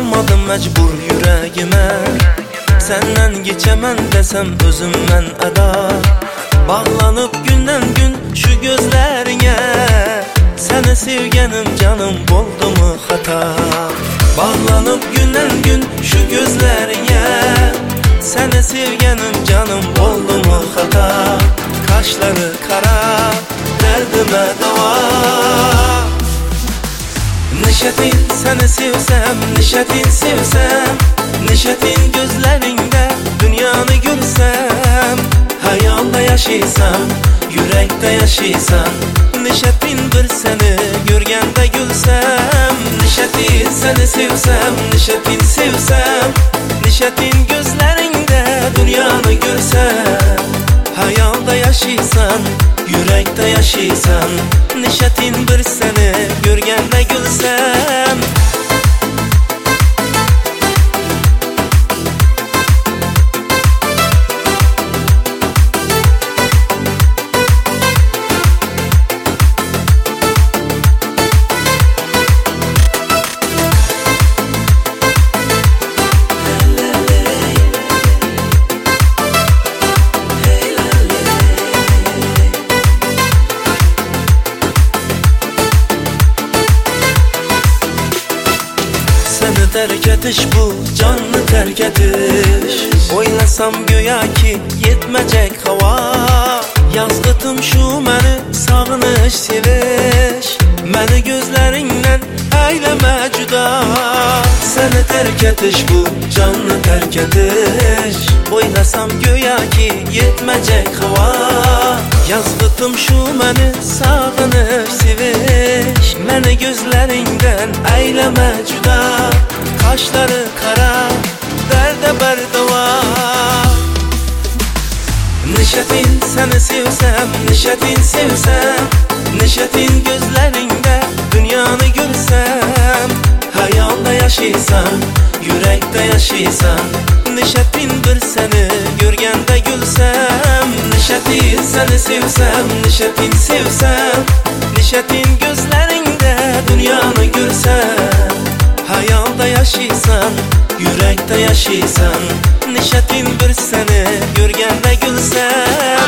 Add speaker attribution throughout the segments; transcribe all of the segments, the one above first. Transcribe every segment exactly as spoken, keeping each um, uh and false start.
Speaker 1: salmadım mecbur yüreğime. Senden geçemem desem özümden eda. Bağlanıp günden gün şu gözlerine, seni sevgenim canım oldu mu hata? Bağlanıp günden gün şu gözlerine, seni sevgenim canım oldu mu hata? Kaşları kara, derdime dava. Neşetin seni sevsem, neşetin sevsem, neşetin gözlerinde dünyanı görsem. Hayalda yaşaysam, yürekte yaşaysam, neşetin bir seni görgende gülsem. Neşetin seni sevsem, neşetin sevsem, neşetin gözlerinde dünyanı görsem. Hayalda yaşaysan, yürekte yaşaysan, neşetin bir seni görgende gülsem. Terk etiş bu canlı terk etiş. Oylasam göya ki yetmeyecek hava. Yazgıtım şu məni sağınış seviş. Məni gözlerinden eyleme cüda. Seni terk etiş bu canlı terk etiş. Oylasam göya ki yetmeyecek hava. Yazgıtım şu məni sağınış seviş. Məni gözlerinden eyleme cüda. Kaşları kara, derde berdava. Neşetin seni sevsem, neşetin sevsem, neşetin gözlerinde dünyanı görsem. Hayalda yaşaysan, yürekte yaşaysan, neşetin bir seni görgende gülsem. Neşetin seni sevsem, neşetin sevsem, neşetin gözlerinde dünyanı görsem. Hayalda yaşaysan, yürekte yaşaysan, neşetin bir seni görgende gülsem.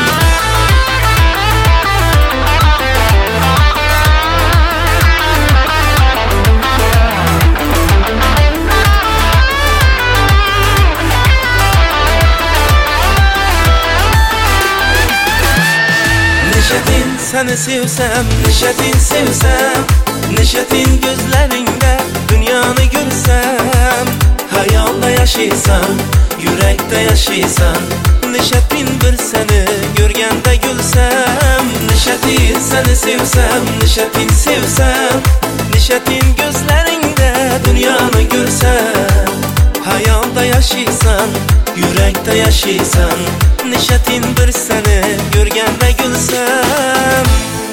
Speaker 1: Neşetin seni sevsem, neşetin sevsem, neşetin gözlerinde dünyanı görsem. Hayalda yaşaysan, yürekte yaşaysan, neşetin bir seni görgende gülsem. Neşetin seni sevsem, neşetin sevsem, neşetin gözlerinde dünyanı görsem. Hayalda yaşaysan, yürekte yaşaysan, neşetin bir seni görgende gülsem.